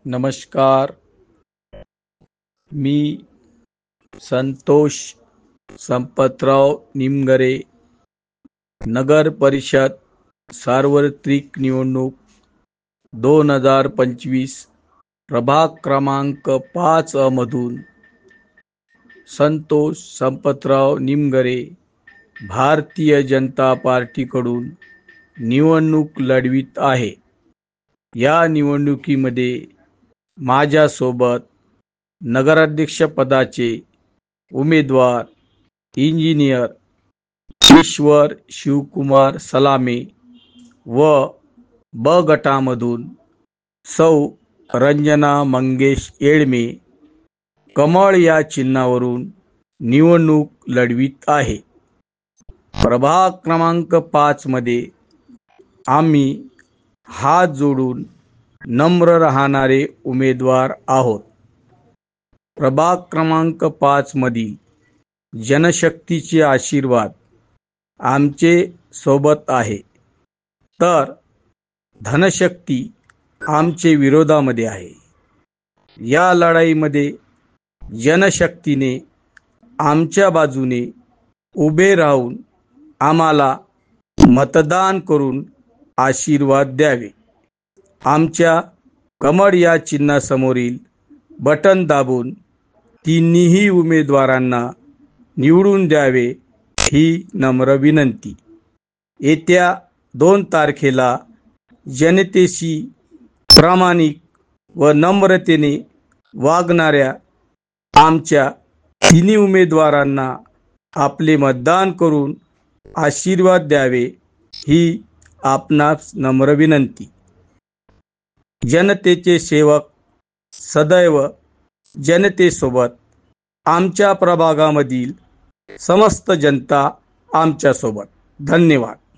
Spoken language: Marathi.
नमस्कार. मी संतोष संपतराव निमगरे, नगर परिषद सार्वत्रिक निवडणूक 2025 प्रभाग क्रमांक 5 मधून संतोष संपतराव निमगरे भारतीय जनता पार्टीकडून निवडणूक लढवित आहे. या निवडणुकीमध्ये माझ्यासोबत नगराध्यक्ष पदाचे उमेदवार इंजिनियर ईश्वर शिवकुमार सलामे व ब गटामधून सौ रंजना मंगेश येळमे कमळ या चिन्हावरून निवडणूक लढवित आहे. प्रभाग क्रमांक 5 मध्ये आम्ही हात जोडून नम्र राहणारे उमेदवार आहोत. प्रभाग क्रमांक 5 मधील जनशक्तीचे आशीर्वाद आमचे सोबत आहे, तर धनशक्ती आमचे विरोधामध्ये आहे. या लढाईमध्ये जनशक्तीने आमच्या बाजूने उभे राहून आम्हाला मतदान करून आशीर्वाद द्यावे. आमच्या कमळ या चिन्हासमोरील बटन दाबून तिन्ही उमेदवारांना निवडून द्यावे ही नम्र विनंती. येत्या 2 तारखेला जनतेशी प्रामाणिक व नम्रतेने वागणाऱ्या आमच्या तिन्ही उमेदवारांना आपले मतदान करून आशीर्वाद द्यावे ही आपणास नम्र विनंती. जनतेचे सेवक सदैव जनतेसोबत. आमच्या प्रभागामधील समस्त जनता आमच्यासोबत. धन्यवाद.